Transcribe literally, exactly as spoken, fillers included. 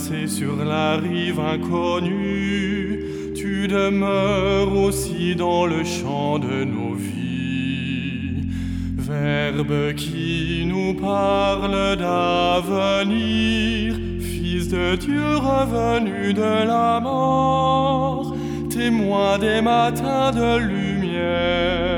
passé sur la rive inconnue, tu demeures aussi dans le chant de nos vies. Verbe qui nous parle d'avenir, Fils de Dieu revenu de la mort, témoin des matins de lumière.